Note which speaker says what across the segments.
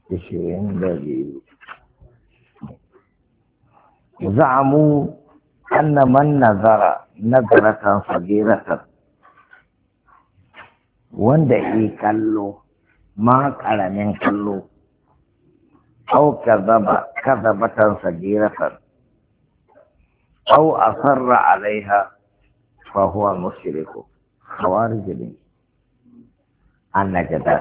Speaker 1: 22 زعموا أن من نظر نظرة صغيرة wanda yi kallo ma karamin kallo au kazabatan sagiratan au asarra alaiha fa huwa mushriku khawarij ne annajadat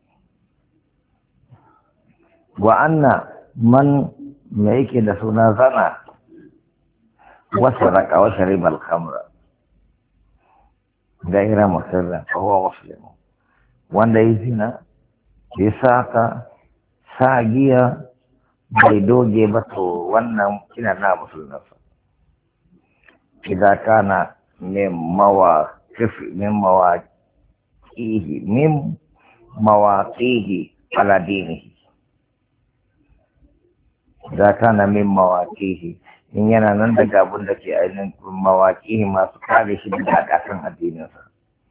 Speaker 1: wa anna man me yake da suna zana wasaraka wa shariba al-khamra gaira musirra huwa muslim wanda yi zina ya saka sa giya bai doge ba to wannan kina na musulunsa idan kana min mawaqihi ala dinihi idan kana min mawaqihi in yana nan daga abin da ke ainihin mawaƙi masu kare shi daga ƙasan addininsa.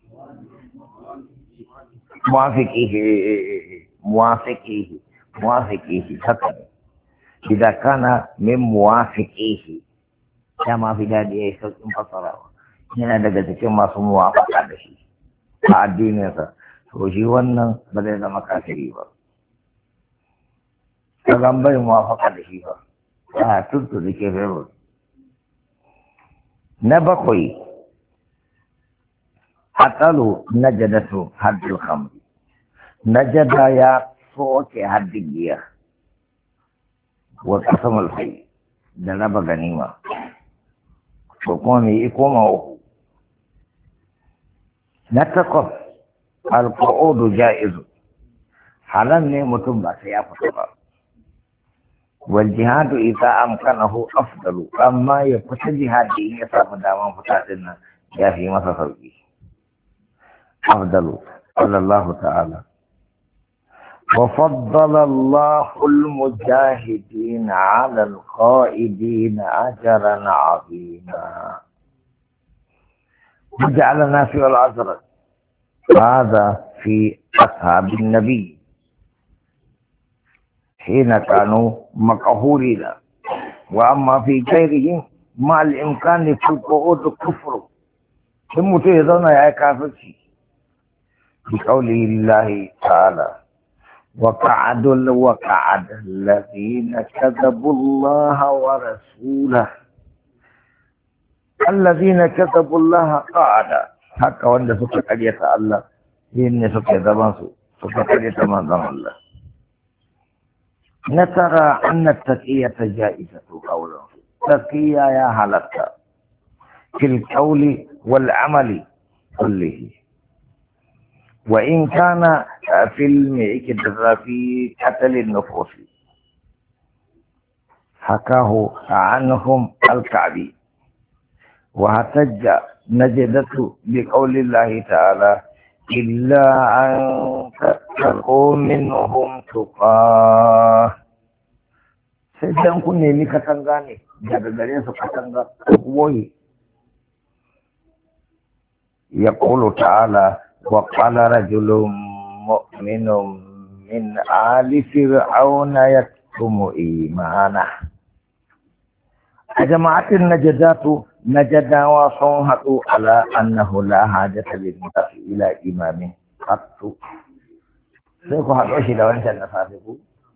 Speaker 1: Muwafiƙihi, haka ne. Idan kana min muwafiƙihi, ya mafi daɗi ya yi sauƙin fasarawa. Yana daga cikin masu muwafaƙa da shi a addininsa. To shi wannan ba zai zama kafiri ba. Ka zan bai muwafaƙa da shi ba. Tutu da ke fero na bakwai hatalu najadatu haddul khamri najada ya soke haddin giya wa qasamul hayy da raba ganima to kuma me koma uku na takwas alqu'udu ja'izu halan ne mutum ba sai ya fita ba والجهاد إذا أمكنه أفضل أما يفتح جهادي يصاب داما فتاتنا يا في مصر أفضل قال الله تعالى وفضل الله المجاهدين على القائدين أجرا عظيما وجعلنا في العذر هذا في أصحاب النبي حين كانوا مقهورين وأما في غيرهم مع الإمكان في القعود كفر ثم تيضون يا كافر بقوله الله تعالى وقعد الذين كذبوا الله ورسوله الذين كذبوا الله قعد حتى وند سكت عليه الله إن سكت زمان سكت عليه من الله نترى أن التقية جائزة قولا تقية يا هلتا في القول والعمل كله وإن كان في المعكدر في قتل النفوس حكاه عنهم الكعبي واحتج نجدته بقول الله تعالى إلا أن تتقوا منهم تقاه سيدان كن نيمي katanga ne daga gare su katanga koyi يقول تعالى وقال رجل مؤمن من آل فرعون يكتم إيمانه جماعة النجدات نجدا وصوحوا على أنه لا حاجة للناس إلى إمام قط سيكون هذا الشيء لو أنت نفاسقه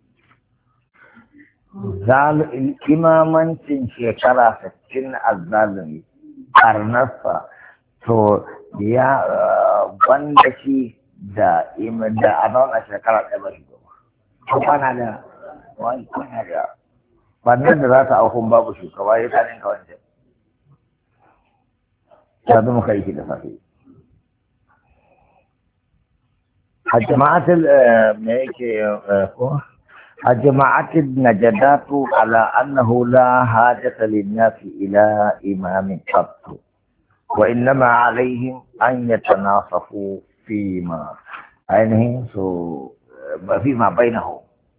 Speaker 1: زال إماما شكرا ستين الظالم أرنفا تو يا بندشي دا أبانا شكرا تبشي كمان هذا وان كمان هذا wannan da za ta aukun babu shugaba ya tsanin ka wancan ta zama kai shi da safe هجمعت النجدات على أنه لا حاجة للناس إلى إمام قط وإنما عليهم أن يتناصفوا فيما بينهم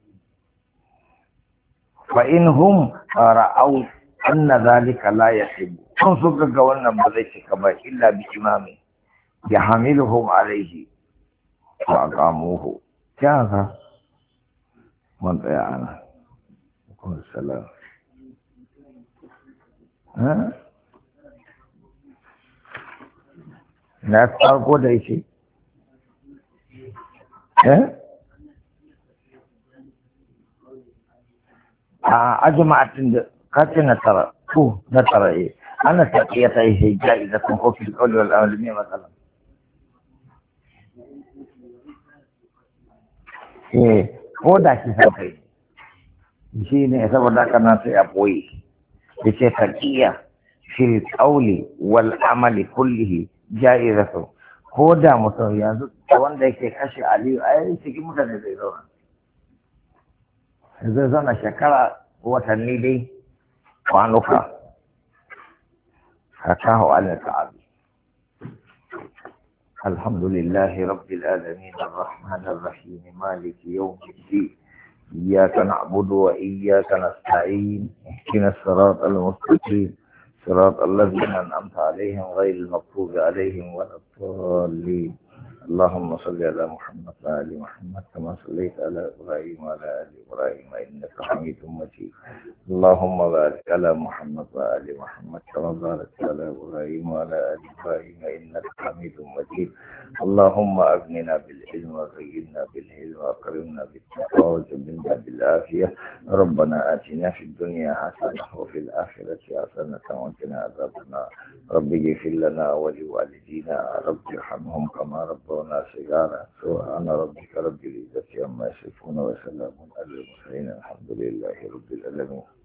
Speaker 1: فإنهم رأوا أن ذلك لا يحب فانصبك قولنا بذيك كما إلا بإمام يحملهم عليه فأقاموه كذا من ضيعنا وكم السلام. ها ناس farko da yake a ajma'atin da kace na tara ko na tara ana taqiya ta yi jaiza kun ko fil qawl wal amal ne masalan ko da ki sai shi ne saboda kana sai a boye yace taqiya fil qawl wal amal kullihi jaizatu ko da mutum yanzu wanda yake kashe Aliyu ai cikin mutane zai zauna zai zauna shekara watanni dai kwanuka hakahu ala ta'abi. Alhamdulillahi rabbil alamin arrahmanir rahim maliki yawmiddin iyyaka na'budu wa iyyaka nasta'in ihdinas siratal mustaqim صراط الذين أنعمت عليهم غير المغضوب عليهم ولا الضالين. اللهم صل على محمد وآل محمد كما صليت على إبراهيم وعلى آل إبراهيم إنك حميد مجيد. اللهم بارك على محمد وآل محمد كما باركت على إبراهيم وعلى آل إبراهيم إنك حميد مجيد. اللهم أغننا بالعلم وزينا بالعلم وأكرمنا بالتقوى وجملنا بالعافية. ربنا آتنا في الدنيا حسنة وفي الآخرة حسنة وقنا عذاب النار. رب اغفر لنا ولوالدينا رب ارحمهم كما ربونا صغارا. سبحان ربك رب العزة عما يصفون وسلام على المرسلين الحمد لله رب العالمين.